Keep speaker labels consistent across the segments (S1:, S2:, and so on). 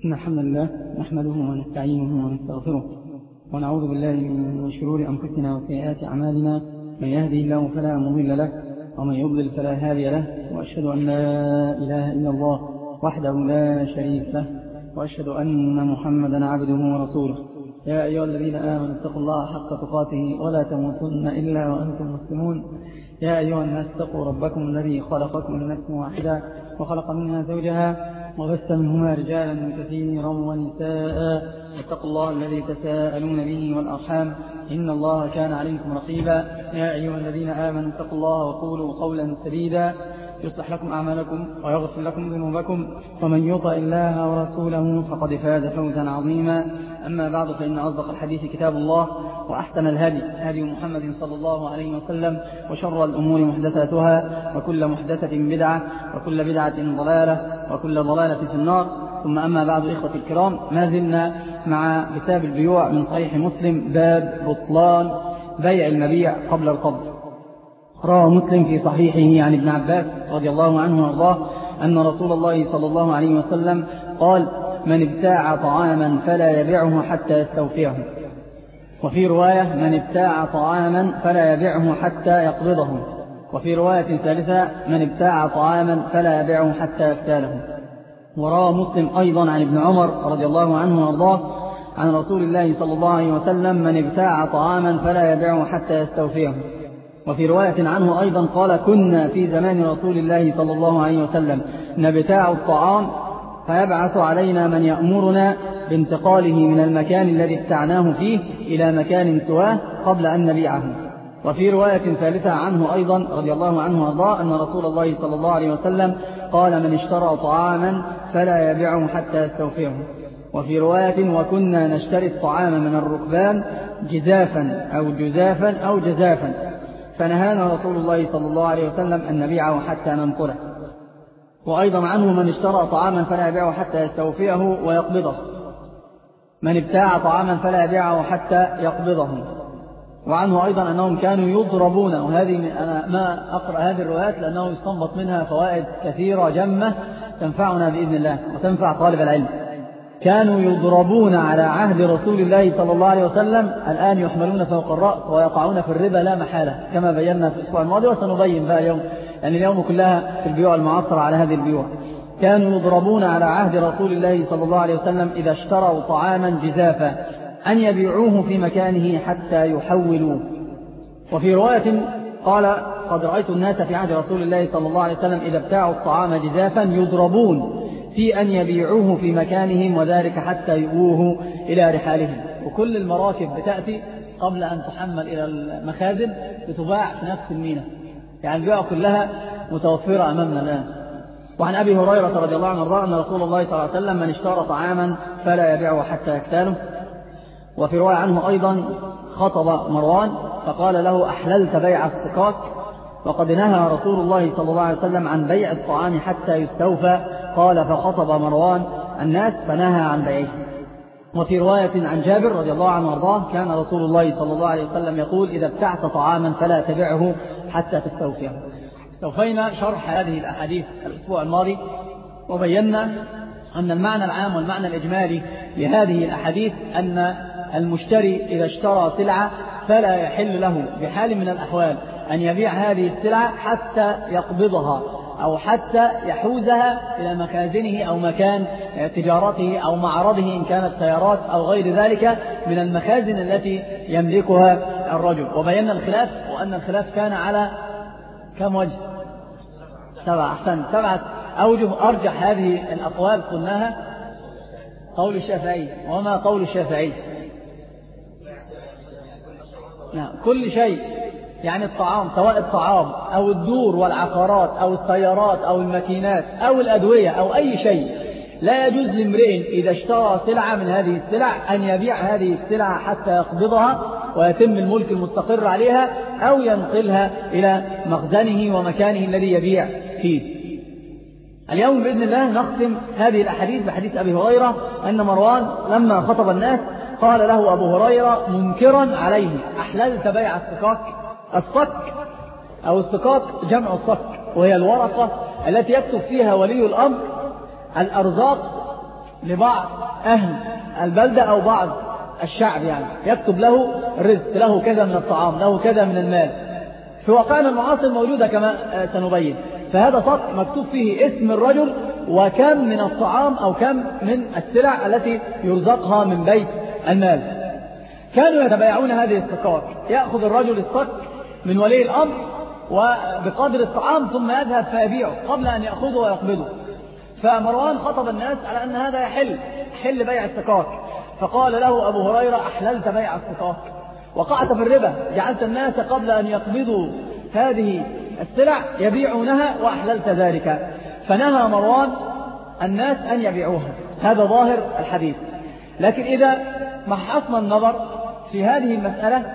S1: إن الحمد لله نحمده ونستعينه ونستغفره ونعوذ بالله من شرور أنفسنا وسيئات أعمالنا. من يهده الله فلا مضل له ومن يضلل فلا هادي له، وأشهد أن لا إله إلا الله وحده لا شريك له، وأشهد أن محمدا عبده ورسوله. يا أيها الذين آمنوا اتقوا الله حق تقاته ولا تموتن إلا وأنتم مسلمون. يا أيها الناس اتقوا ربكم الذي خلقكم من نفس واحدة وخلق منها زوجها وبث منهما رجالا كثيرا ونساء. اتقوا الله الذي تساءلون به والأرحام إن الله كان عليكم رقيبا. يا أيها الذين آمنوا اتقوا الله وقولوا قولا سديدا يصلح لكم أعمالكم ويغفر لكم ذنوبكم، ومن يطع الله ورسوله فقد فاز فوزا عظيما. أما بعد، فإن أصدق الحديث كتاب الله، وأحسن الهدي هدي محمد صلى الله عليه وسلم، وشر الأمور محدثاتها، وكل محدثة بدعة، وكل بدعة ضلالة، وكل ضلالة في النار. ثم أما بعد، إخوتي الكرام، ما زلنا مع كتاب البيوع من صحيح مسلم، باب بطلان بيع المبيع قبل القبض. روى مسلم في صحيحه عن ابن عباس رضي الله عنه وارضاه أن رسول الله صلى الله عليه وسلم قال: من ابتاع طعاما فلا يبيعه حتى يستوفيه. وفي رواية: من ابتاع طعاما فلا يبيعه حتى يقبضه. وفي رواية ثالثة: من ابتاع طعاما فلا يبيعه حتى يفتاله. وروى مسلم أيضا عن ابن عمر رضي الله عنه وارضاه عن رسول الله صلى الله عليه وسلم: من ابتاع طعاما فلا يبيعه حتى يستوفيه. وفي رواية عنه أيضا قال: كنا في زمان رسول الله صلى الله عليه وسلم نبتاع الطعام فيبعث علينا من يأمرنا بانتقاله من المكان الذي ابتعناه فيه إلى مكان سواه قبل أن نبيعه. وفي رواية ثالثة عنه أيضا رضي الله عنه وارضاه أن رسول الله صلى الله عليه وسلم قال: من اشترى طعاما فلا يبيعه حتى يستوفيه. وفي رواية: وكنا نشتري الطعام من الركبان جزافا أو جزافا أو جزافا، فنهانا رسول الله صلى الله عليه وسلم أن نبيعه حتى ننقله. وأيضا عنه: من اشترى طعاما فلا يبيعه حتى يستوفيه ويقبضه. من ابتاع طعاما فلا يبيعه حتى يقبضه. وعنه أيضا أنهم كانوا يضربون، وهذه أنا ما أقرأ هذه الروايات لأنه يستنبط منها فوائد كثيرة جمة تنفعنا بإذن الله وتنفع طالب العلم. كانوا يضربون على عهد رسول الله صلى الله عليه وسلم، الآن يحملون فوق الرأس ويقعون في الربا لا محالة كما بينا في الأسبوع الماضي، وسنبين بقى اليوم، يعني اليوم كلها في البيوع المعاصرة على هذه البيوع. كانوا يضربون على عهد رسول الله صلى الله عليه وسلم إذا اشتروا طعاما جزافا أن يبيعوه في مكانه حتى يحولوه. وفي رواية قال: قد رأيت الناس في عهد رسول الله صلى الله عليه وسلم إذا ابتاعوا الطعام جزافا يضربون في أن يبيعوه في مكانهم، وذلك حتى يؤوه إلى رحالهم. وكل المراكب بتأتي قبل أن تحمل إلى المخازن بتباع في نفس الميناء، يعني البيع كلها متوفرة أمامنا الآن. وعن أبي هريرة رضي الله عنه وارضاه أن رسول الله صلى الله عليه وسلم: من اشترى طعاما فلا يبيعه حتى يكتاله. وفي رواية عنه أيضا: خطب مروان فقال له: أحللت بيع السكاك؟ وقد نهى رسول الله صلى الله عليه وسلم عن بيع الطعام حتى يستوفى. قال: فخطب مروان الناس فنهى عن بيعه. وفي رواية عن جابر رضي الله عنه وارضاه: كان رسول الله صلى الله عليه وسلم يقول: إذا ابتعت طعاما فلا تبعه حتى تستوفيه. استوفينا شرح هذه الأحاديث الأسبوع الماضي، وبينا أن المعنى العام والمعنى الإجمالي لهذه الأحاديث أن المشتري إذا اشترى سلعة فلا يحل له بحال من الأحوال أن يبيع هذه السلعة حتى يقبضها أو حتى يحوزها إلى مخازنه أو مكان تجارته أو معرضه إن كانت سيارات أو غير ذلك من المخازن التي يملكها الرجل. وبينا الخلاف، وأن الخلاف كان على كم وجه؟ 7 أوجه. أرجح هذه الأقوال قلناها قول الشافعي. وما قول الشافعي؟ نعم، كل شيء، يعني الطعام، سواء الطعام أو الدور والعقارات أو السيارات أو الماكينات أو الأدوية أو أي شيء، لا يجوز لامرئ إذا اشترى سلعة من هذه السلع أن يبيع هذه السلعة حتى يقبضها ويتم الملك المستقر عليها، أو ينقلها إلى مخزنه ومكانه الذي يبيع فيه. اليوم بإذن الله نختم هذه الأحاديث بحديث أبي هريرة أن مروان لما خطب الناس قال له أبو هريرة منكرا عليه: أحللت بيع السكاك؟ الصك أو السكاك جمع الصك، وهي الورقة التي يكتب فيها ولي الأمر الأرزاق لبعض أهل البلدة أو بعض الشعب، يعني يكتب له الرزق، له كذا من الطعام، له كذا من المال. في واقعنا المعاصر موجودة كما سنبين. فهذا صك مكتوب فيه اسم الرجل وكم من الطعام أو كم من السلع التي يرزقها من بيت المال. كانوا يتبايعون هذه الصكات، يأخذ الرجل الصك من ولي الأمر وبقدر الطعام ثم يذهب فيبيعه قبل أن يأخذه ويقبضه. فمروان خطب الناس على أن هذا يحل بيع الصكات، فقال له أبو هريرة: أحللت بيع الصكات وقعت في الربا، جعلت الناس قبل أن يقبضوا هذه السلع يبيعونها وأحللت ذلك. فنهى مروان الناس أن يبيعوها. هذا ظاهر الحديث. لكن إذا محصنا النظر في هذه المسألة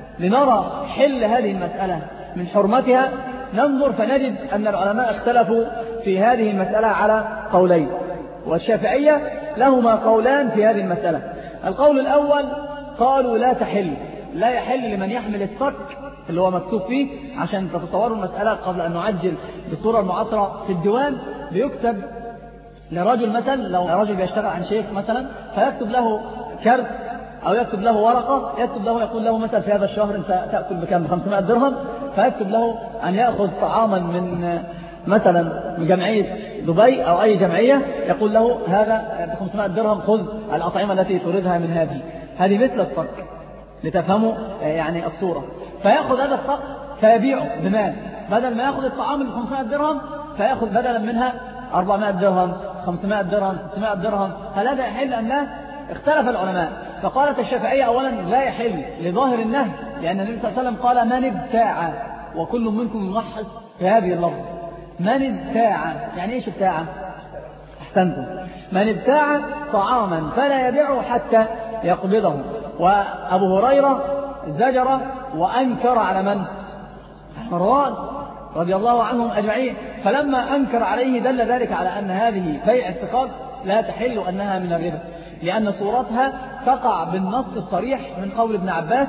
S1: لنرى حل هذه المسألة من حرمتها، ننظر فنجد أن العلماء اختلفوا في هذه المسألة على قولين، والشافعية لهما قولان في هذه المسألة. القول الأول قالوا لا يحل لمن يحمل الصك اللي هو مكتوب فيه. عشان تتصوروا المسألة قبل أن نعجل بالصورة المعاصرة، في الديوان بيكتب لرجل مثلا، لو رجل بيشتغل عن شيخ مثلا، فيكتب له كرت أو يكتب له ورقة، يكتب له يقول له مثلا: في هذا الشهر أنت تأكل بكم؟ 500 درهم. فيكتب له أن يأخذ طعاما من مثلا من جمعية دبي أو أي جمعية، يقول له: هذا ب 500 درهم، خذ الأطعمة التي تريدها من هذه مثل الصك، لتفهموا يعني الصورة. فيأخذ هذا الصك فيبيعه بمال، بدل ما يأخذ الطعام ب 500 درهم فيأخذ بدلا منها 400 درهم، 500 درهم، 600 درهم. هل هذا يحل أم لا؟ اختلف العلماء. فقالت الشافعية: أولا لا يحل لظاهر النهي، لأن النبي صلى الله عليه وسلم قال: من ابتاع، وكل منكم يمحص في هذه اللفظ. من ابتاع يعني ايش ابتاع؟ احسنتم. من ابتاع طعاما فلا يبيعه حتى يقبضه. وأبو هريرة زجر وأنكر على من؟ مروان رضي الله عنهم أجمعين. فلما أنكر عليه دل ذلك على أن هذه بيع الثقات لا تحل أنها من الربا، لأن صورتها تقع بالنص الصريح من قول ابن عباس: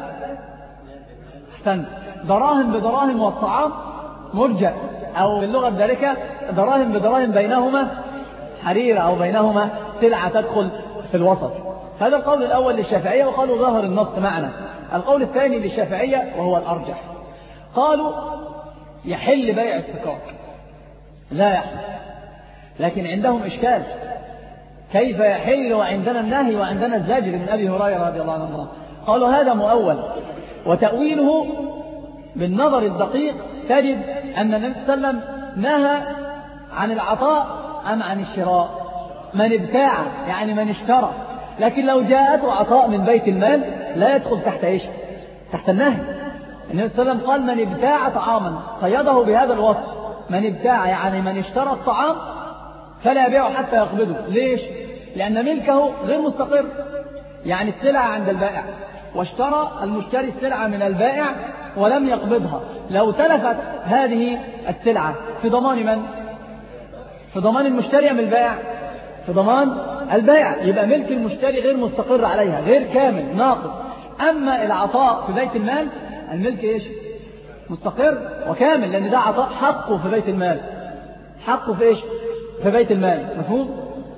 S1: احسنت، دراهم بدراهم والطعام مرجع، أو باللغة ذلك دراهم بدراهم بينهما حريرة، أو بينهما سلعة تدخل في الوسط. هذا القول الأول للشافعية، وقالوا ظاهر النص معنا. القول الثاني للشافعية وهو الأرجح، قالوا يحل بيع الثقات، لا يحل. لكن عندهم إشكال: كيف يحل وعندنا النهي وعندنا الزجر من أبي هريرة رضي الله عنه؟ قالوا هذا مؤول، وتأويله بالنظر الدقيق تجد أن النبي صلى الله عليه وسلم نهى عن العطاء أم عن الشراء؟ من ابتاع يعني من اشترى. لكن لو جاءته عطاء من بيت المال لا يدخل تحت ايش؟ تحت النهي. النبي صلى الله عليه وسلم قال: من ابتاع طعاما، قيده بهذا الوصف: من ابتاع يعني من اشترى الطعام فلا يبيعه حتى يقبضه. ليش؟ لأن ملكه غير مستقر، يعني السلعة عند البائع، واشترى المشتري السلعة من البائع ولم يقبضها. لو تلفت هذه السلعة في ضمان من؟ في ضمان المشتري أم البائع؟ في ضمان البائع. يبقى ملك المشتري غير مستقر عليها، غير كامل، ناقص. أما العطاء في بيت المال الملك ايش؟ مستقر وكامل، لأن ده عطاء حقه في بيت المال. حقه في ايش؟ في بيت المال. مفهوم؟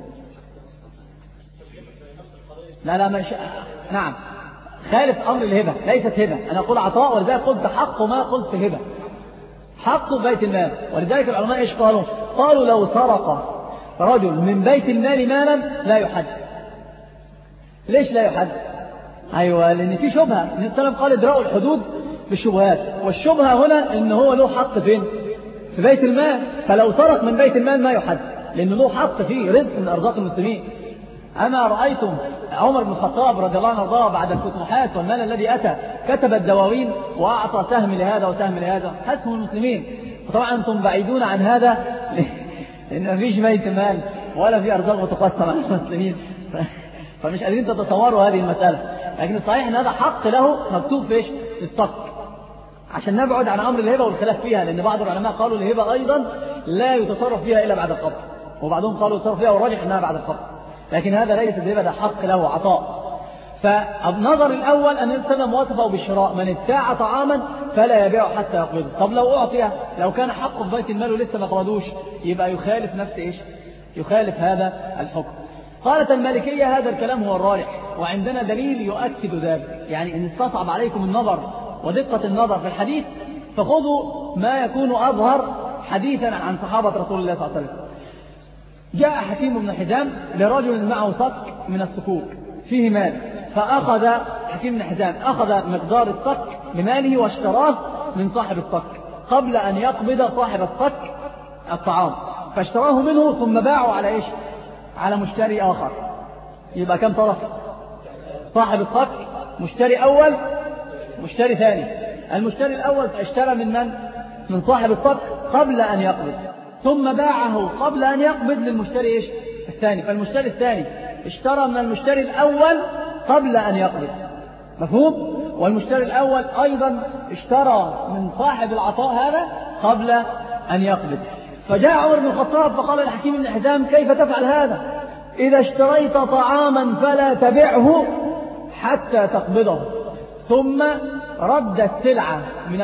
S1: لا مش... نعم، خالف أمر الهبة، ليست هبة. أنا أقول عطاء، ولذلك قلت حقه، ما قلت هبة. حقه بيت المال. ولذلك العلماء إيش قالوا؟ قالوا لو سرق رجل من بيت المال مالا لا يحد. ليش لا يحد؟ أيوة، لأن في شبهة. النبي صلى الله عليه وسلم قال: ادرأوا الحدود بالشبهات. والشبهة هنا إن هو له حق فين؟ في بيت المال. فلو سرق من بيت المال ما يحد، لأنه له حق فيه، رزق من أرزاق المسلمين. أما رأيتم عمر بن الخطاب رضي الله عنه وارضاه بعد الفتوحات والمال الذي أتى كتب الدواوين وأعطى سهم لهذا وسهم لهذا، حسهم المسلمين. وطبعا أنتم بعيدون عن هذا، لأن ما فيش بيت مال ولا في أرزاق متقسمة على المسلمين، فمش قادرين تتصوروا هذه المسألة. لكن الصحيح أن هذا حق له مكتوب فيش في الصك، عشان نبعد عن أمر الهبة والخلاف فيها. لأن بعض العلماء قالوا الهبة أيضا لا يتصرف فيها إلا بعد القبض، وبعضهم قالوا يتصرف فيها والراجح أنها بعد القبض. لكن هذا ليس الهبة، ده حق له، عطاء. فالنظر الأول أن الإنسان وصفه بالشراء: من ابتاع طعاما فلا يبيعه حتى يقبضه. طب لو أعطيه، لو كان حقه في بيت المال ولسه ما قبضوش، يبقى يخالف نفس إيش؟ يخالف هذا الحكم.
S2: قالت المالكية هذا الكلام هو الراجح، وعندنا دليل يؤكد ذلك، يعني إن استصعب عليكم النظر ودقة النظر في الحديث فخذوا ما يكون أظهر حديثا عن صحابة رسول الله صلى الله عليه وسلم. جاء حكيم بن حزام لرجل معه صك من الصكوك فيه مال، فأخذ حكيم بن حزام أخذ مقدار الصك بماله واشتراه من صاحب الصك قبل أن يقبض صاحب الصك الطعام، فاشتراه منه ثم باعوا على إيش؟ على مشتري آخر. يبقى كم طرف؟ صاحب الصك مشتري أول مشتري ثاني. المشتري الأول اشترى من صاحب الصك قبل أن يقبض، ثم باعه قبل أن يقبض للمشتري إيش؟ الثاني. فالمشتري الثاني اشترى من المشتري الأول قبل أن يقبض، مفهوم؟ والمشتري الأول أيضا اشترى من صاحب العطاء هذا قبل أن يقبض. فجاء عمر بن الخطاب فقال لحكيم بن حزام كيف تفعل هذا؟ إذا اشتريت طعاما فلا تبعه حتى تقبضه. ثم رد السلعة من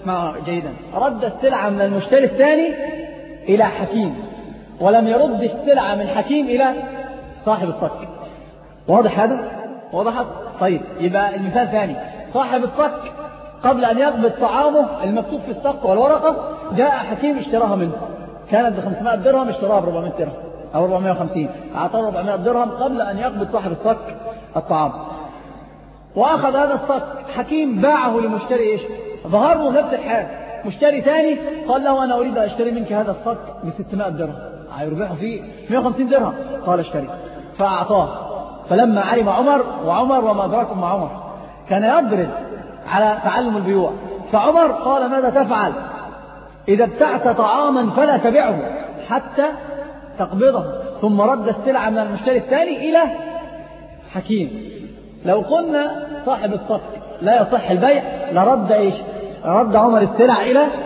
S2: المشتري الثاني إلى حكيم، ولم يرد السلعة من حكيم إلى صاحب الصك. واضح هذا؟ وضحت؟ طيب، يبقى المثال ثاني، صاحب الصك قبل أن يقبض طعامه المكتوب في الصك والورقة جاء حكيم اشتراها منه، كانت ب500 درهم اشتراها ب400 درهم أو 450، أعطاه 400 درهم قبل أن يقبض صاحب الصك الطعام، وأخذ هذا الصك حكيم باعه لمشتري إيش؟ ظهر له نفس الحال مشتري ثاني قال له أنا أريد أن أشتري منك هذا الصك ب600 درهم، هيربحه فيه 150 درهم، قال اشتري، فأعطاه. فلما علم عمر وما أدراكم مع عمر كان يضرب على تعلم البيوع، فعمر قال ماذا تفعل؟ إذا ابتعت طعاما فلا تبعه حتى تقبضه، ثم رد السلعة من المشتري الثاني إلى حكيم. لو قلنا صاحب الصك لا يصح البيع لرد إيش؟ رد عمر السلع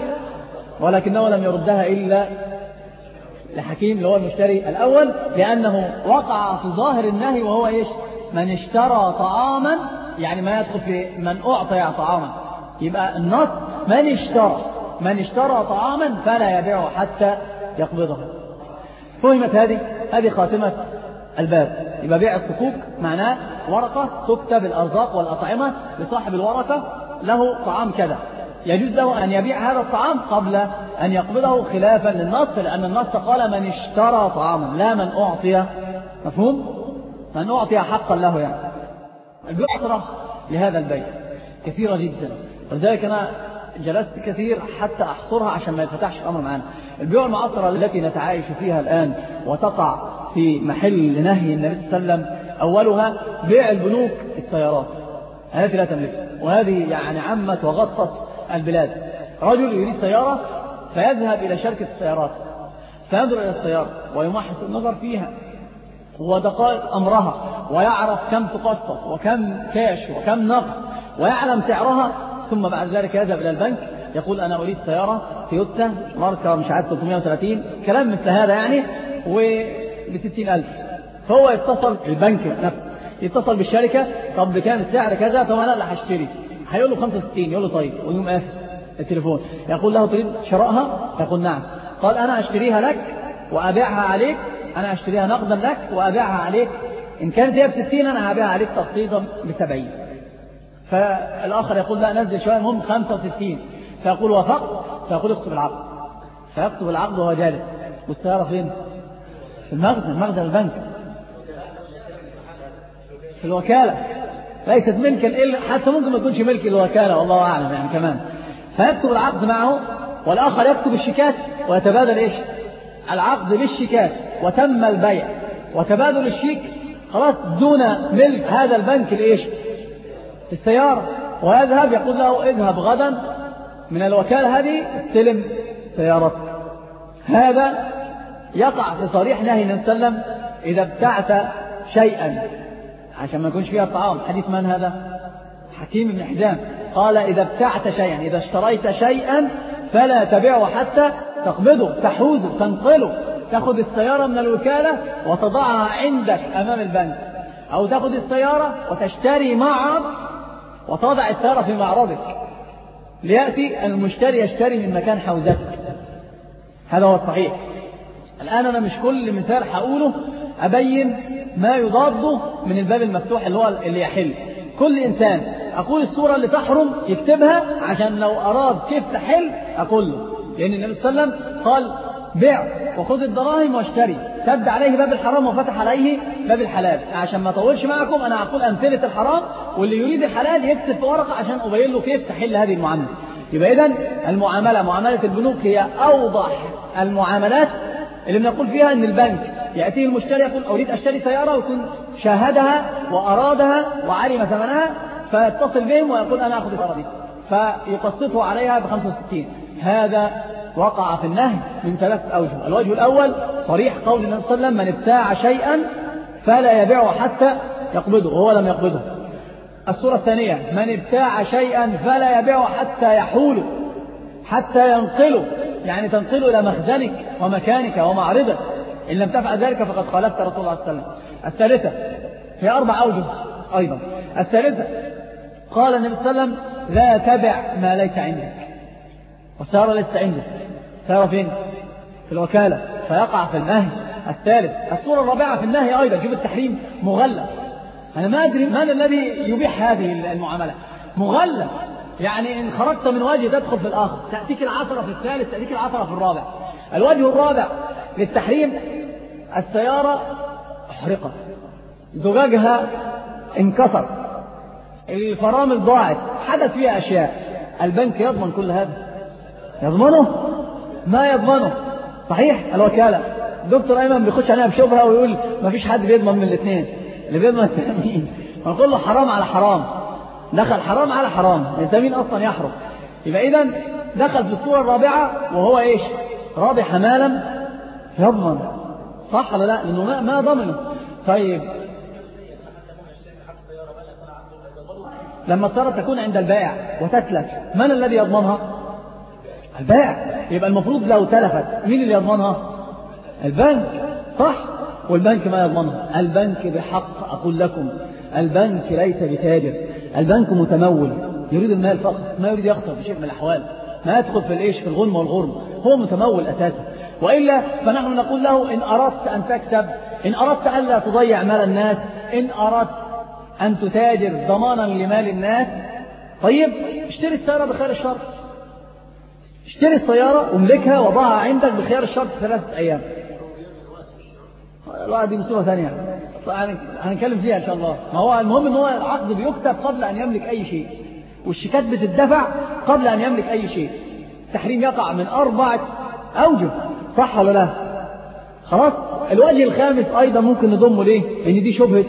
S2: ولكنه لم يردها إلا لحكيم اللي هو المشتري الأول، لأنه وقع في ظاهر النهي وهو إيش؟ من اشترى طعاما، يعني ما يدخل في من أعطي طعاما. يبقى النص من اشترى طعاما فلا يبيعه حتى يقبضه. فهمت هذه خاتمة الباب. يبقى بيع الصكوك معناه ورقة تكتب الأرزاق والأطعمة لصاحب الورقة له طعام كذا، يجوز له أن يبيع هذا الطعام قبل أن يقبضه خلافا للنص، لأن النص قال من اشترى طعاما لا من أعطي، مفهوم؟ من أعطي حقا له يعني. البعثرة لهذا البيع كثيرة جدا، ولذلك أنا جلست كثير حتى أحصرها عشان ما يتفتحش الأمر معنا. البيوع المعاصرة التي نتعايش فيها الآن وتقع في محل نهي النبي صلى الله عليه وسلم، أولها بيع البنوك السيارات التي لا تملكها، وهذه يعني عمت وغطت البلاد. رجل يريد سيارة فيذهب إلى شركة السيارات فينظر إلى السيارة ويمحص النظر فيها ودقائق أمرها، ويعرف كم تقسط وكم كاش وكم نقد، ويعلم سعرها، ثم بعد ذلك يذهب إلى البنك يقول أنا أريد سيارة تويوتا ماركة مش عارف 330 كلام مثل هذا يعني، وب60,000. فهو يتصل بالبنك نفسه، يتصل بالشركة، طب بكام السعر كذا، طب أنا لا هشتري، هيقول له 65، يقول له طيب، ويوم قافل التليفون. يقول له تريد شرائها؟ يقول نعم. قال أنا أشتريها لك وأبيعها عليك، أنا أشتريها نقدا لك وأبيعها عليك، إن كانت هي ب60 أنا هبيعها عليك تخصيصا ب70. فالآخر يقول لا نزل شوية، المهم 65. فيقول وافقت، فيقول اكتب العقد، فيكتب العقد وهو جالس. والسيارة فين؟ في المخزن البنك، في الوكالة، ليست ملكا إلا، حتى ممكن ما تكونش ملك الوكالة والله أعلم يعني كمان. فيكتب العقد معه، والآخر يكتب الشيكات ويتبادل إيش؟ العقد بالشيكات، وتم البيع وتبادل الشيك خلاص دون ملك هذا البنك لإيش؟ السيارة. ويذهب يقول له اذهب غدا من الوكالة هذه استلم سيارتك. هذا يقع في صريح نهي النبي صلى الله عليه وسلم إذا ابتعت شيئا، عشان ما يكونش فيها الطعام. حديث من هذا؟ حكيم بن حزام قال إذا ابتعت شيئا، إذا اشتريت شيئا فلا تبيعه حتى تقبضه، تحوزه، تنقله، تأخذ السيارة من الوكالة وتضعها عندك أمام البنك، أو تأخذ السيارة وتشتري معرض وتضع السيارة في معرضك ليأتي المشتري يشتري من مكان حوزتك. هذا هو الصحيح. الآن أنا مش كل مثال هقوله أبين ما يضاده من الباب المفتوح اللي هو اللي يحل. كل إنسان أقول الصورة اللي تحرم يكتبها عشان لو أراد كيف تحل أقول له، لأن النبي صلى الله عليه وسلم قال بيع وخذ الدراهم واشتري، سد عليه باب الحرام وفتح عليه باب الحلال. عشان ما أطولش معكم أنا أقول أمثلة الحرام، واللي يريد الحلال يكتب في ورقة عشان أبين له كيف تحل هذه المعاملة. يبقى إذن المعاملة، معاملة البنوك هي أوضح المعاملات اللي بنقول فيها أن البنك يأتيه المشتري يقول أريد أشتري سيارة، ويكون شاهدها وأرادها وعلم ثمنها، فيتصل بهم ويقول أنا أخذ السيارة دي، فيقسطه عليها ب65. هذا وقع في النهي من 3 أوجه. الوجه الأول صريح قول النبي صلى الله عليه وسلم من ابتاع شيئا فلا يبيعه حتى يقبضه وهو لم يقبضه. الصورة الثانية من ابتاع شيئا فلا يبيعه حتى يحوله، حتى ينقله، يعني تنقله إلى مخزنك ومكانك ومعرضك، إن لم تفعل ذلك فقد خالفت رسول الله صلى الله عليه وسلم. الثالثة هي 4 أوجه أيضا. الثالثة قال النبي صلى الله عليه وسلم لا تبع ما ليس عندك، والسيارة ليس عندك، السيارة فين؟ في الوكالة، فيقع في النهي. الثالث الصورة الرابعة في النهي أيضا، شوف التحريم مغلق. أنا ما أدري من الذي يبيح هذه المعاملة. مغلق يعني إن خرجت من وجه تدخل في الآخر، تأتيك العثرة في الثالث، تأتيك العثرة في الرابع. الوجه الرابع للتحريم السيارة احرقت، زجاجها انكسر، الفرامل ضاعت، حدث فيها أشياء، البنك يضمن كل هذا؟ يضمنه؟ ما يضمنه. صحيح الوكالة دكتور أيمن بيخش عليها بشبهة ويقول ما فيش حد بيضمن من الاثنين، اللي بيضمن التأمين. ونقول له حرام على حرام، دخل حرام على حرام، التأمين أصلا يحرم. يبقى إذن دخل في الصورة الرابعة وهو إيش؟ رابح ما لم يضمن. صح ولا لا؟ لأنه ما ضمنه. طيب لما السيارة تكون عند البائع وتتلف من الذي يضمنها؟ البائع. يبقى المفروض لو تلفت مين اللي يضمنها؟ البنك. صح؟ والبنك ما يضمنها. البنك بحق أقول لكم البنك ليس بتاجر، البنك متمول يريد المال فقط، ما يريد يخسر بشيء من الأحوال، ما يدخل في الإيش في الغنم والغرم، هو متمول أساسا. وإلا فنحن نقول له إن أردت أن تكسب، إن أردت ألا تضيع مال الناس، إن أردت أن تتاجر ضمانا لمال الناس، طيب اشتري السيارة بخير الشرط، اشتري السيارة وملكها وضعها عندك بخير الشرط 3 أيام. الواحد دي مصيبة ثانية هنتكلم فيها إن شاء الله. ما هو المهم إن هو العقد بيكتب قبل أن يملك أي شيء، والشيكات بتدفع قبل أن يملك أي شيء. التحريم يقع من 4 أوجه. صح ولا لا؟ خلاص. الوجه الخامس أيضا ممكن نضمه ليه؟ لأن دي شبهة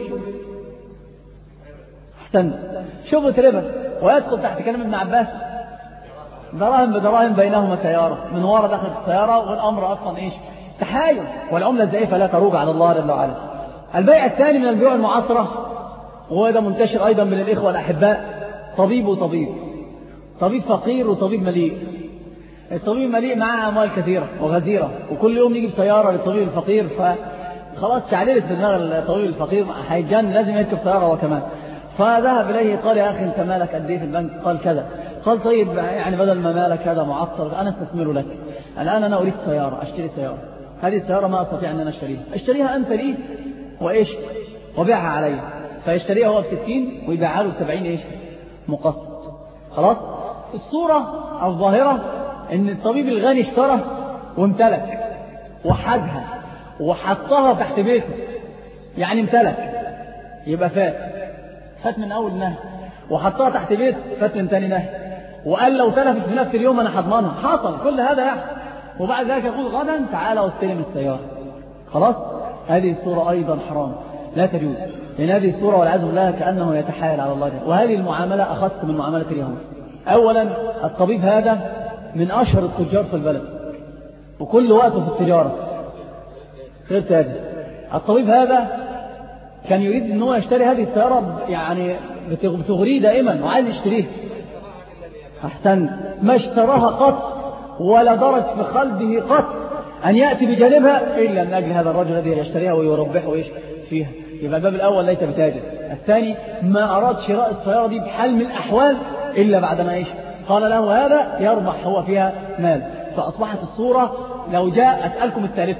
S2: شبهة ربا، ويدخل تحت كلام ابن عباس دراهم بدراهم بينهما سيارة، من وراء دخل السيارة، والأمر أصلا إيش؟ تحايل، والعملة الزائفة لا تروج على الله جل وعلا. البيع الثاني من البيوع المعاصرة، وهذا منتشر أيضا من الإخوة الأحباء، طبيب وطبيب، طبيب فقير وطبيب مليء. الطبيب المليء معاه أموال كثيرة وغزيرة، وكل يوم يجيب سيارة للطبيب الفقير، فخلاص شعللت في دماغ الطبيب الفقير هيتجن لازم يركب سيارة هو كمان. فذهب إليه قال يا أخي أنت مالك قد إيه في البنك؟ قال كذا. قال طيب يعني بدل ما مالك هذا معطل أنا استثمر لك، الآن أنا أريد سيارة، أشتري سيارة، هذه السيارة ما أستطيع أن أنا أشتريها أنت لي وإيش وبيعها علي. فيشتريها هو ب60 ويبيعها له 70 إيش مقسط. خلاص. الصورة الظاهرة إن الطبيب الغني اشترى وامتلك وحدها وحطها تحت بيته، يعني امتلك، يبقى فات من أول نهي، وحطها تحت بيت فات من ثاني نهي، وقال لو تلفت في نفس اليوم أنا هضمنها. حصل كل هذا يحصل، وبعد ذلك يقول غدا تعالى واستلم السيارة. خلاص. هذه الصورة أيضا حرام لا تجوز، لأن هذه الصورة والعياذ بالله كأنه يتحايل على الله جل. وهذه المعاملة أخذت من معاملة اليهود. أولا الطبيب هذا من أشهر التجار في البلد، وكل وقته في التجارة غير تاجر. الطبيب هذا كان يريد أن هو يشتري هذه السيارة، يعني بتغريه دائما وعايز يشتريها. أحسن. ما اشتراها قط ولا درج في قلبه قط أن يأتي بجانبها إلا من أجل هذا الرجل الذي يشتريها ويربحه إيش فيها. يبقى الباب الأول ليس بتاجر. الثاني ما أراد شراء السيارة دي بحال من الأحوال إلا بعدما إيش قال له هذا يربح هو فيها مال. فأصبحت الصورة لو جاء أسألكم الثالثة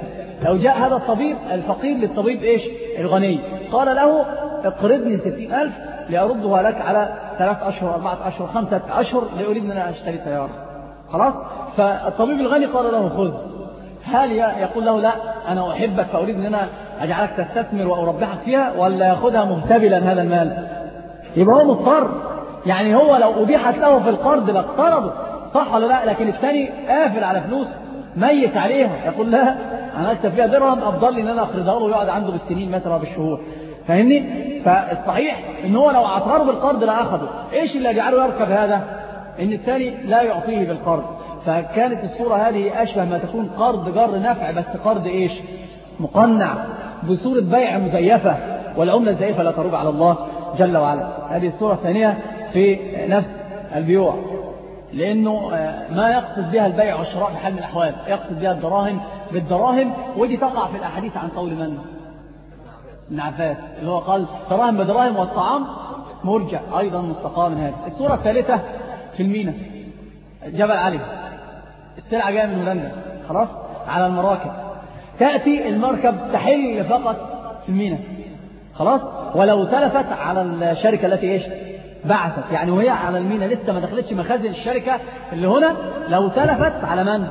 S2: لو جاء هذا الطبيب الفقير للطبيب إيش الغني قال له اقرضني 60,000 لأردها لك على 3 أشهر 4 أشهر 5 أشهر لأريد أن أنا أشتري سيارة. خلاص. فالطبيب الغني قال له خذ. هل يقول له لا أنا أحبك فأريد أن أنا أجعلك تستثمر وأربحك فيها، ولا يأخذها مهتبلا هذا المال؟ يبقى هو مضطر. يعني هو لو أبيحت له في القرض لاقترضه، صح ولا لا؟ لكن الثاني قافل على فلوس ميت عليها، يقول لا أنا أكتب فيها درهم أفضل لي أن أنا أقرضها له ويقعد عنده بالسنين مثلا بالشهور. فاهمني؟ فالصحيح إن هو لو أعطاه بالقرض لا أخذه. إيش اللي يجعله يركب هذا؟ إن الثاني لا يعطيه بالقرض. فكانت الصورة هذه أشبه ما تكون قرض جر نفع، بس قرض إيش مقنع بصورة بيع مزيفة، والعملة الزائفة لا تروج على الله جل وعلا. هذه الصورة الثانية في نفس البيوع، لأنه ما يقصد بها البيع والشراء بحال من الأحوال، يقصد بها الدراهم بالدراهم. ودي تقع في الأحاديث عن قول من؟ ابن عباس، اللي هو قال دراهم بدراهم والطعام مرجع أيضا مستقى من هذا. الصورة الثالثة في المينا، جبل علي، السلعة جاية من هولندا، خلاص، على المراكب. تأتي المركب تحل فقط في المينا، خلاص، ولو تلفت على الشركة التي إيش بعثت، يعني وهي على المينا لسه ما دخلتش مخازن الشركة اللي هنا، لو تلفت على من؟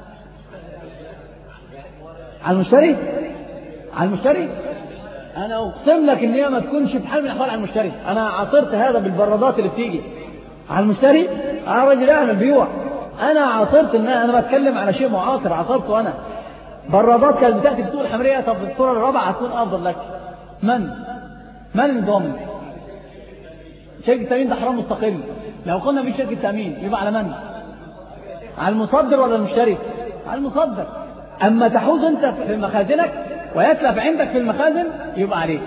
S2: على المشتري. على المشتري. أنا أقسم لك إن هي ما تكونش بحال من الأحوال على المشتري. أنا عاصرت هذا بالبرادات اللي بتيجي على المشتري. أنا راجل أعمل البيوع، أنا عاصرت إن أنا بتكلم على شيء معاصر عاصرته أنا. برادات كانت بتأتي في السوق الحمرية. طب في الصورة الرابعة هتكون أفضل لك. من الضامن؟ شركة التأمين ده حرام مستقل. لو قلنا في شركة تأمين يبقى على من؟ على المصدر ولا المشتري؟ على المصدر. أما تحوز أنت في مخازنك ويتلف عندك في المخازن يبقى عليك.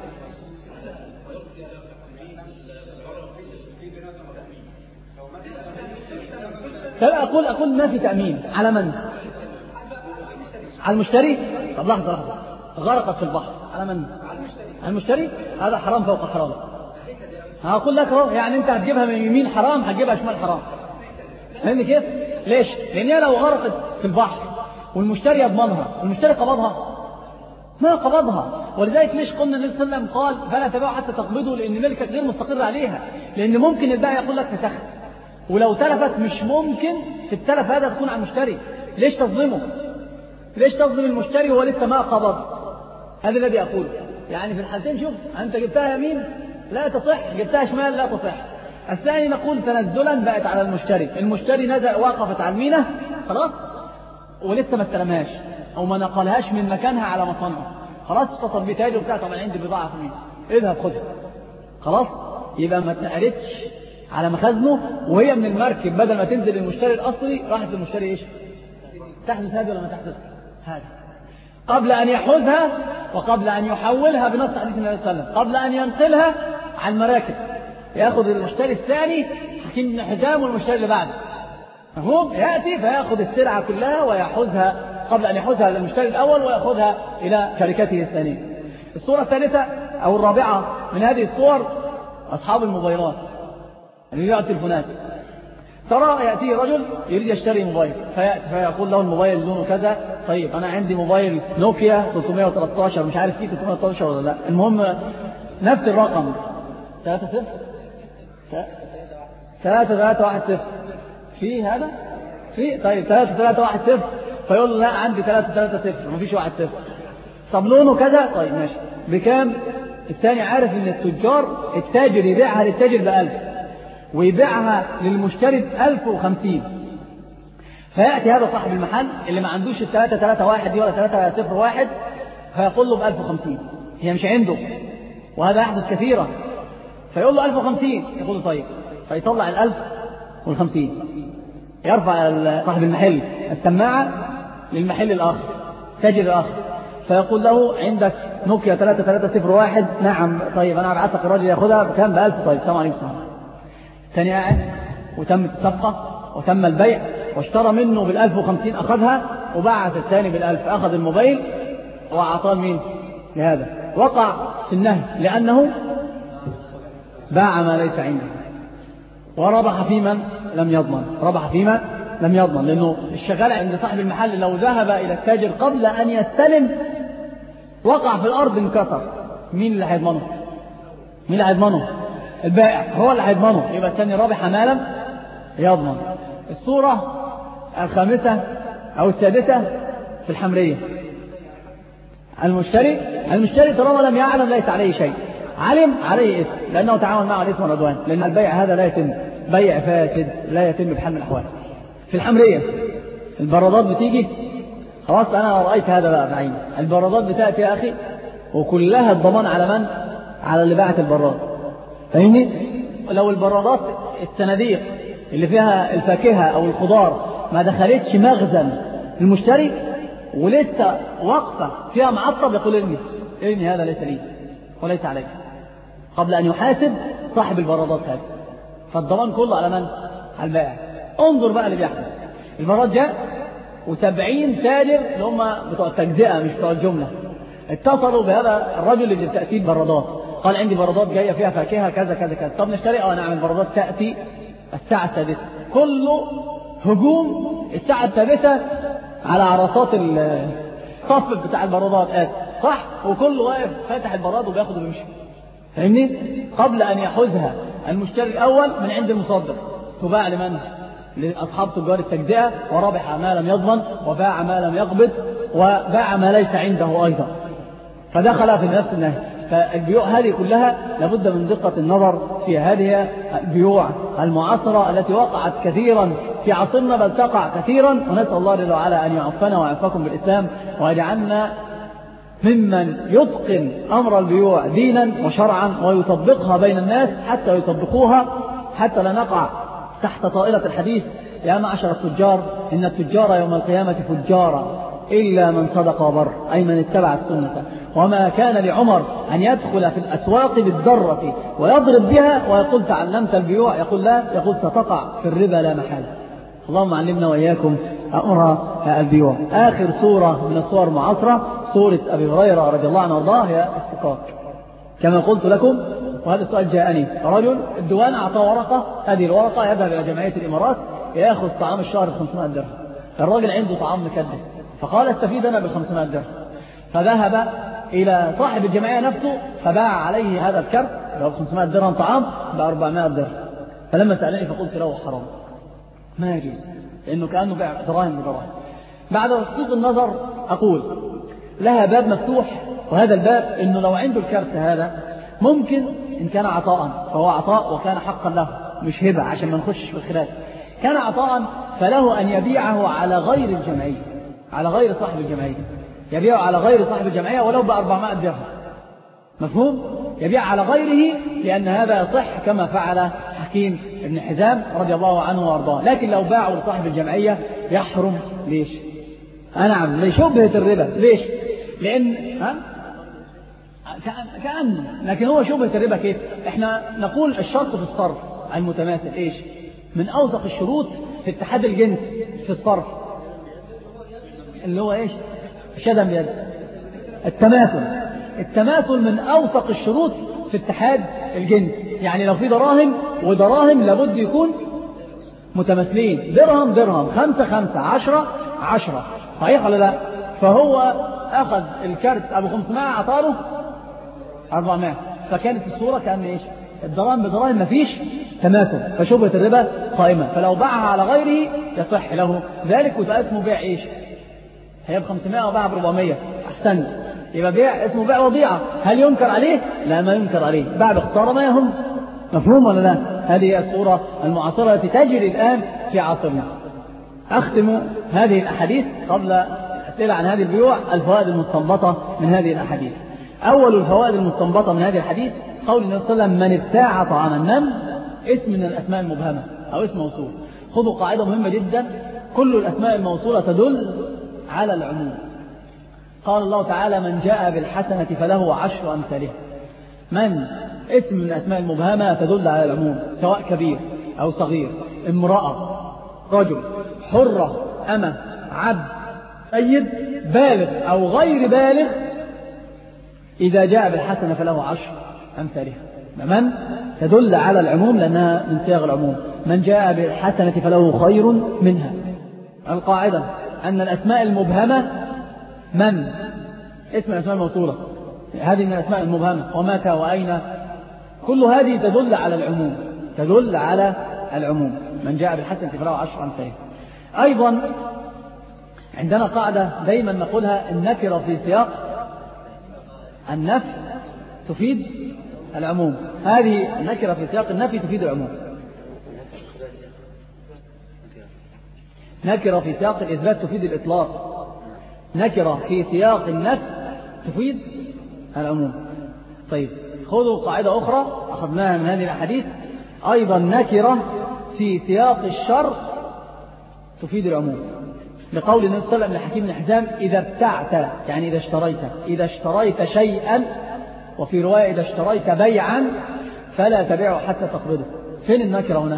S2: أقول ما في تأمين على من؟ على المشتري. طب لحظة، غرقت في البحر على من؟ على المشتري. هذا حرام فوق حرام. هقول لك اهو، يعني انت هتجيبها من يمين حرام هتجيبها شمال حرام. فاهمني كيف؟ ليش؟ لان لو غرقت في البحر والمشتري يضمنها، المشتري قبضها؟ ما قبضها. ولذلك ليش قلنا النبي صلى الله عليه وسلم قال فلا تبيعوا حتى تقبضوا، لان ملكك غير مستقر عليها. لان ممكن البائع يقول لك فسخت، ولو تلفت مش ممكن في التلف هذا تكون على المشتري. ليش تظلمه؟ ليش تظلم المشتري وهو لسه ما قبض؟ هذا الذي أقوله. يعني في الحالتين شوف، أنت جبتها يمين لا تصح، جبتها شمال لا تصح. الثاني نقول تنزلا بقت على المشتري. المشتري نزل وقفت على المينا خلاص، ولسه ما استلمهاش أو ما نقلهاش من مكانها على مصنع، خلاص اتصل بتاجر بتاعه طبعا عندي بضاعة في المينا، اذهب خدها، خلاص. يبقى ما اتنقلتش على مخازنه وهي من المركب، بدل ما تنزل المشتري الأصلي راحت المشتري إيش؟ تحدث هذا ولا ما تحدث؟ هذا قبل أن يحوزها وقبل أن يحولها بنص حديث النبي صلى الله عليه وسلم، قبل أن ينقلها على المراكب يأخذ المشتري الثاني حكيم بن حزام والمشتري اللي بعده، مفهوم؟ يأتي فيأخذ السلعة كلها ويحوزها قبل أن يحوزها للمشتري الأول ويأخذها إلى شركته الثانية. الصورة الثالثة أو الرابعة من هذه الصور أصحاب الموبايلات اللي يبيعوا التلفونات. ترى يأتي رجل يريد يشتري موبايل فيقول له الموبايل لونه كذا، طيب أنا عندي موبايل نوكيا 313 مش عارف فيه 313 ولا لا، المهم نفس الرقم 3310 في هذا في، طيب 3310 فيقول له لا عندي 330 مفيش 10. طب لونه كذا، طيب ماشي بكام؟ الثاني عارف ان التاجر يبيعها للتاجر ب1000 ويبيعها للمشتري ب1050. فيأتي هذا صاحب المحل اللي ما عندوش 331 دي ولا 301 فيقول له ب1050، هي مش عنده وهذا يحدث كثيرا. فيقول له 1050، يقول له طيب، فيطلع 1000 وال50، يرفع صاحب المحل السماعة للمحل الآخر تاجر الآخر فيقول له عندك نوكيا 3301، نعم طيب أنا أبعث لك الراجل يأخذها بكام؟ ب1000. طيب السلام عليكم. ثاني قاعد وتمت الصفقة وتم البيع واشترى منه ب1050 أخذها وبعث الثاني ب1000، أخذ الموبايل وأعطاه مين؟ لهذا وقع في النهي لأنه باع ما ليس عنده وربح في من لم يضمن، ربح فيما لم يضمن، لأنه الشغال عند صاحب المحل لو ذهب إلى التاجر قبل أن يستلم وقع في الأرض انكسر، مين اللي هيضمنه؟ مين اللي هيضمنه؟ البائع هو اللي هيضمنه، يبقى الثاني رابح ما لم يضمن. الصورة الخامسة أو السادسة في الحمرية، المشتري طالما لم يعلم ليس عليه شيء، علم عليه إثم لأنه تعاون معه الإثم والعدوان، لأن البيع هذا لا يتم، بيع فاسد لا يتم بحال من الأحوال. في الحمرية البرادات بتيجي، خلاص أنا رأيت هذا بقى بعيني، البرادات بتأتي يا أخي وكلها الضمان على من؟ على اللي باعت البراد، فاهمني؟ لو البرادات الصناديق اللي فيها الفاكهة أو الخضار ما دخلتش مخزن المشتري ولسه واقفة فيها معطب، يقول ارمي هذا ليس لي وليس عليك، قبل أن يحاسب صاحب البرادات هذه. فالضمان كله على من؟ على البائع. انظر بقى اللي بيحدث، البراد جاء و70 تاجر اللي هم بتوع التجزئة مش بتوع الجملة اتصلوا بهذا الرجل اللي بتأتي برادات، قال عندي برادات جاية فيها فاكهة كذا كذا كذا، طب نشتري؟ نعم البرادات تأتي الساعة 6، كله هجوم الساعة 6 على عرصات الصف بتاع البرادات، صح؟ وكله واقف فاتح البراد وبياخد ويمشي، فاهمني؟ قبل أن يحوزها المشتري الأول من عند المصدر، تباع لمن؟ لأصحاب تجار التجزئة، وربح ما لم يضمن وباع ما لم يقبض وباع ما ليس عنده أيضا، فدخل في نفس النهي. فالبيوع هذه كلها لابد من دقة النظر في هذه البيوع المعاصرة التي وقعت كثيرا في عصرنا، بل تقع كثيرا، ونسأل الله جل وعلا أن يعفنا ويعفكم بالإسلام ويجعلنا ممن يتقن أمر البيوع دينا وشرعا ويطبقها بين الناس حتى يطبقوها، حتى لا نقع تحت طائلة الحديث يا معشر التجار إن التجار يوم القيامة فجارا إلا من صدق وبر، أي من اتبع السنة. وما كان لعمر أن يدخل في الأسواق بالذرة ويضرب بها ويقول تعلمت البيوع، يقول لا، يقول ستقع في الربا لا محالة. اللهم علمنا وإياكم أمر البيوع. آخر صورة من الصور المعاصرة صورة أبي هريرة رضي الله عنه وارضاه هي السقاق. كما قلت لكم، وهذا السؤال جاءني، رجل الديوان أعطاه ورقة، هذه الورقة يذهب إلى جمعية الإمارات يأخذ طعام الشهر ب500 درهم، الراجل عنده طعام مكدس، فقال استفيد أنا ب500 درهم، فذهب إلى صاحب الجمعية نفسه فباع عليه هذا الكرت لو 500 درهم طعام ب400 درهم، فلما سألني فقلت له حرام ما يجوز، لأنه كأنه بيع دراهم بدراهم. بعد تحقيق النظر أقول لها باب مفتوح، وهذا الباب إنه لو عنده الكرت هذا ممكن إن كان عطاء فهو عطاء وكان حقا له مش هبة عشان ما نخش في الخلاف، كان عطاء فله أن يبيعه على غير الجمعية، على غير صاحب الجمعية، يبيعه على غير صاحب الجمعية ولو ب400 درهم، مفهوم؟ يبيع على غيره لأن هذا يصح كما فعل حكيم بن حزام رضي الله عنه وارضاه. لكن لو باعوا لصاحب الجمعية يحرم. ليش؟ نعم لشبهة الربا. ليش؟ لأن كأنه، لكن هو شبهة الربا كيف؟ احنا نقول الشرط في الصرف المتماثل ايش؟ من أوثق الشروط في اتحاد الجنس في الصرف اللي هو ايش؟ شدًا بيد. التماثل من أوثق الشروط في اتحاد الجنس، يعني لو في دراهم ودراهم لابد يكون متماثلين، درهم درهم، 5 5، 10 10، صحيح ولا لا؟ فهو أخذ الكارت أبو 500 عطاله 400، فكانت الصورة كأن إيش؟ الدراهم بدراهم مفيش تماثل، فشبهة الربا قائمة، فلو باعها على غيره يصح له ذلك، ويبقى اسمه بيع إيش؟ هي ب500 وباعها ب400، أحسن، يبقى بيع اسمه بيع وضيعة. هل ينكر عليه؟ لا، ما ينكر عليه، باع باخسارة ما يهم، مفهوم ولا لا؟ هذه الصورة المعاصرة التي تجري الآن في عصرنا. أختم هذه الأحاديث قبل أسئلة عن هذه البيوع الفوائد المستنبطة من هذه الأحاديث. أول الفوائد المستنبطة من هذه الحديث قول النبي صلى الله عليه وسلم من ابتاع طعاما، من اسم من الأسماء المبهمة أو اسم موصول. خذوا قاعدة مهمة جدا، كل الأسماء الموصولة تدل على العموم. قال الله تعالى من جاء بالحسنة فله 10 أمثالها. من اسم من الأسماء المبهمة تدل على العموم، سواء كبير أو صغير، امرأة، رجل، حرة، أمة، عبد، سيد، بالغ أو غير بالغ، إذا جاء بالحسنة فله 10 أمثالها. من تدل على العموم لأنها من صيغ العموم. من جاء بالحسنة فله خير منها القاعدة أن الأسماء المبهمة من اسم الأسماء الموصولة هذه من الأسماء المبهمة ومتى وأين كل هذه تدل على العموم تدل على العموم من جاء بالحسنة فله 10 أمثالها. أيضا عندنا قاعدة دايما نقولها النكرة في سياق النفي تفيد العموم. هذه النكرة في سياق النفي تفيد العموم. نكرة في سياق الإثبات تفيد الإطلاق. نكرة في سياق النفي تفيد العموم. طيب خذوا قاعدة أخرى أخذناها من هذه الأحاديث أيضا نكرة في سياق الشر تفيد العموم لقول النبي صلى الله عليه وسلم لحكيم بن حزام إذا ابتعت يعني إذا اشتريت شيئا وفي رواية إذا اشتريت بيعا فلا تبيعه حتى تقبضه. فين النكرة هنا؟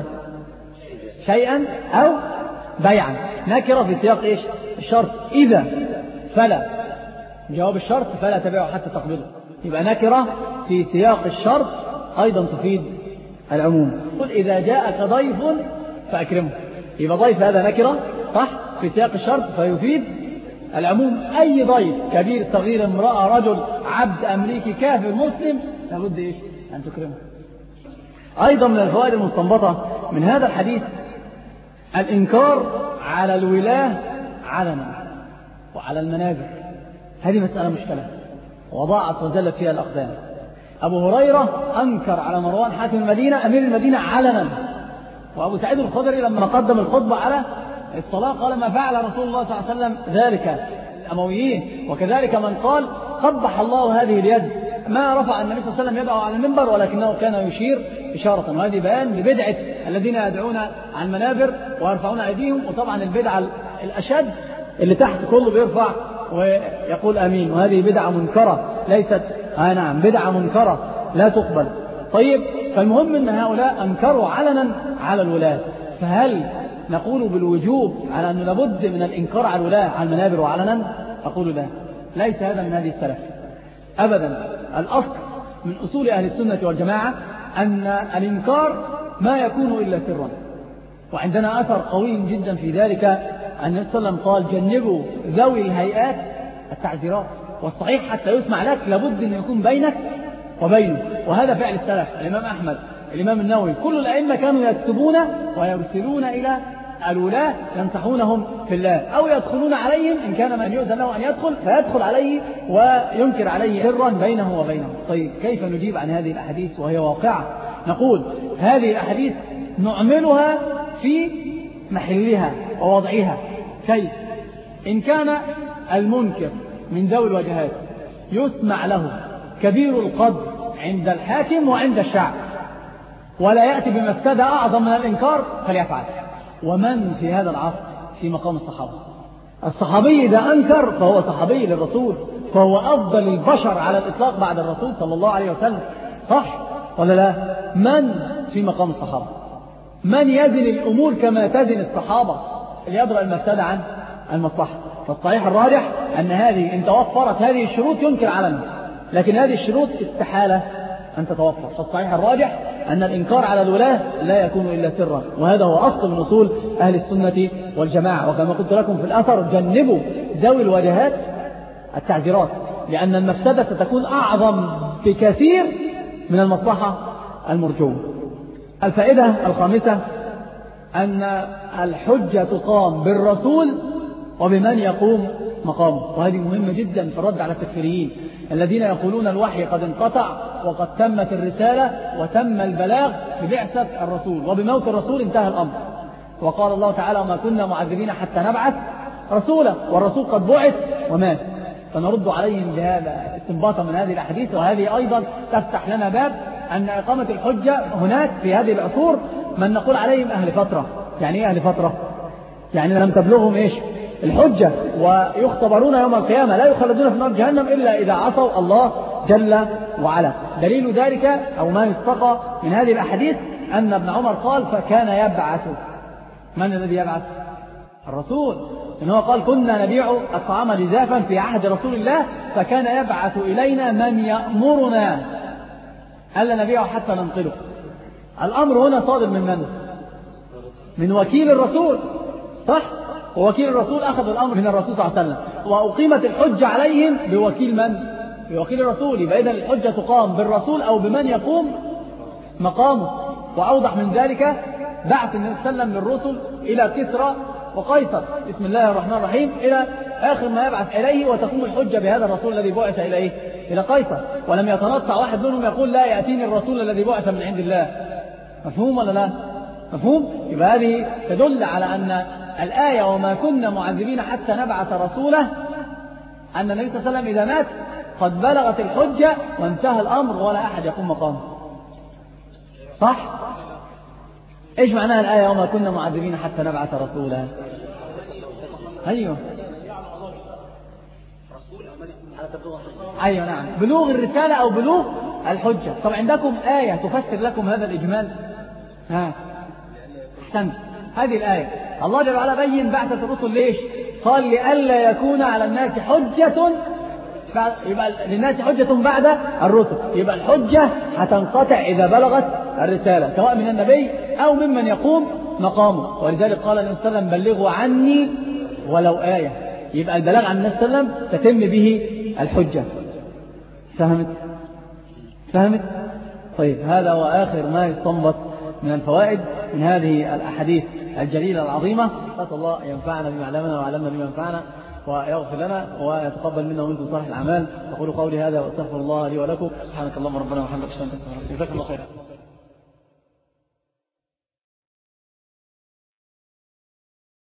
S2: شيئا أو بيعا نكرة في سياق إيش؟ الشرط إذا فلا جواب الشرط فلا تبيعه حتى تقبضه يبقى نكرة في سياق الشرط أيضا تفيد العموم. قل إذا جاءك ضيف فأكرمه يبقى ضيف هذا نكرة صح في سياق الشرط فيفيد العموم. أي ضيف كبير صغير امرأة رجل عبد أمريكي كافر مسلم لابد إيش أن تكرمه. أيضا من الفوائد المستنبطة من هذا الحديث الإنكار على الولاة علنا وعلى المنابر. هذه مسألة مشكلة وضاعت وزلت فيها الأقدام. أبو هريرة أنكر على مروان حاكم المدينة أمير المدينة علنا. وأبو سعيد الخدري لما قدم الخطبة على الصلاة قال ما فعل رسول الله صلى الله عليه وسلم ذلك الأمويين. وكذلك من قال قبح الله هذه اليد ما رفع النبي صلى الله عليه وسلم يدعو على المنبر ولكنه كان يشير إشارة. وهذه بيان لبدعة الذين يدعون على المنابر ويرفعون أيديهم. وطبعا البدعة الأشد اللي تحت كله بيرفع ويقول أمين وهذه بدعة منكرة ليست نعم بدعة منكرة لا تقبل. طيب فالمهم أن هؤلاء أنكروا علنا على الولاة. فهل نقول بالوجوب على أنه لابد من الإنكار على الولاة على المنابر وعلنا؟ أقول لا ليس هذا من هذه السلف أبدا. الأصل من أصول أهل السنة والجماعة أن الإنكار ما يكون إلا سرا. وعندنا أثر قوي جدا في ذلك أن النبي صلى الله عليه وسلم قال جنبوا ذوي الهيئات التعذيرات. والصحيح حتى يسمع لك لابد أن يكون بينك وبينه. وهذا فعل السلف الإمام أحمد الإمام النووي كل الأئمة كانوا يكتبون ويرسلون إلى الولاة ينصحونهم في الله أو يدخلون عليهم إن كان من يؤذن له أن يدخل فيدخل عليه وينكر عليه سرا بينه وبينه. طيب كيف نجيب عن هذه الأحاديث وهي واقعة؟ نقول هذه الأحاديث نعملها في محلها ووضعها. كيف؟ إن كان المنكر من ذوي الوجهات يسمع له كبير القدر عند الحاكم وعند الشعب ولا يأتي بمفسدة أعظم من الإنكار فليفعل. ومن في هذا العصر في مقام الصحابة؟ الصحابي إذا أنكر فهو صحابي للرسول فهو أفضل البشر على الإطلاق بعد الرسول صلى الله عليه وسلم صح ولا لا؟ من في مقام الصحابة؟ من يزن الأمور كما تزن الصحابة ليدرأ المفسدة عن المصلحة؟ فالصحيح الراجح أن هذه إن توفرت هذه الشروط ينكر علنا لكن هذه الشروط استحالة أن تتوفر. فالصحيح الراجح أن الإنكار على الولاة لا يكون إلا سرا. وهذا هو أصل من أصول أهل السنة والجماعة. وكما قلت لكم في الأثر جنبوا ذوي الوجهات التعذيرات لأن المفسدة ستكون أعظم بكثير من المصلحة المرجوة. الفائدة الخامسة أن الحجة تقام بالرسول وبمن يقوم مقامه. وهذه مهمة جدا في الرد على التكفيريين الذين يقولون الوحي قد انقطع وقد تمت الرسالة وتم البلاغ ببعثة الرسول وبموت الرسول انتهى الأمر. وقال الله تعالى وما كنا معذبين حتى نبعث رسولا والرسول قد بعث ومات. فنرد عليهم بهذا استنباطا من هذه الأحاديث. وهذه أيضا تفتح لنا باب أن إقامة الحجة هناك في هذه العصور من نقول عليهم أهل فترة. يعني إيه أهل فترة؟ يعني لم تبلغهم إيش الحجة ويختبرون يوم القيامة لا يخلدون في نار جهنم إلا إذا عصوا الله جل وعلا. دليل ذلك أو ما يستقى من هذه الأحاديث أن ابن عمر قال فكان يبعث. من الذي يبعث؟ الرسول. إنه قال كنا نبيع الطعام جزافا في عهد رسول الله فكان يبعث إلينا من يأمرنا ألا نبيعه حتى ننقله. الأمر هنا صادر من من؟ من وكيل الرسول صح؟ ووكيل الرسول أخذ الأمر من الرسول صلى الله عليه وسلم، وأقيمت الحجة عليهم بوكيل من؟ بوكيل الرسول. يبقى إذن الحجة تقام بالرسول أو بمن يقوم مقامه. وأوضح من ذلك بعث النبي صلى الله عليه وسلم للرسل إلى كسرى وقيصر بسم الله الرحمن الرحيم إلى آخر ما يبعث إليه، وتقوم الحجة بهذا الرسول الذي بعث إليه إلى قيصر. ولم يتنطع واحد منهم يقول لا يأتيني الرسول الذي بعث من عند الله. مفهوم ولا لا؟ مفهوم؟ يبقى هذه تدل على أن الآية وما كنا معذبين حتى نبعث رسوله، أن النبي صلى الله عليه وسلم إذا مات قد بلغت الحجة وانتهى الأمر ولا أحد يقوم مقامه. صح؟ إيش معناها الآية وما كنا معذبين حتى نبعث رسولا؟ أيوه أيوه نعم، بلوغ الرسالة أو بلوغ الحجة. طب عندكم آية تفسر لكم هذا الإجمال؟ ها أحسنت. هذه الآية الله جل وعلا بين بعثة الرسل ليش؟ قال لئلا يكون على الناس حجة، يبقى للناس حجة بعد الرسل. يبقى الحجة هتنقطع إذا بلغت الرسالة سواء من النبي أو ممن يقوم مقامه. ولذلك قال النبي صلى الله عليه وسلم بلغوا عني ولو آية. يبقى البلاغ عن النبي صلى الله عليه وسلم تتم به الحجة. فهمت؟ طيب هذا هو آخر ما يستنبط من الفوائد من هذه الأحاديث الجليلة العظيمة. أسأل الله ينفعنا بما علمنا وعلمنا بما ينفعنا ويغفر لنا ويتقبل منا ومنكم صالح الأعمال. أقول قولي هذا وأستغفر الله لي ولكم. سبحانك اللهم ربنا وبحمدك أشهد أن لا إله إلا أنت أستغفرك وأتوب إليك. جزاكم الله خيرا.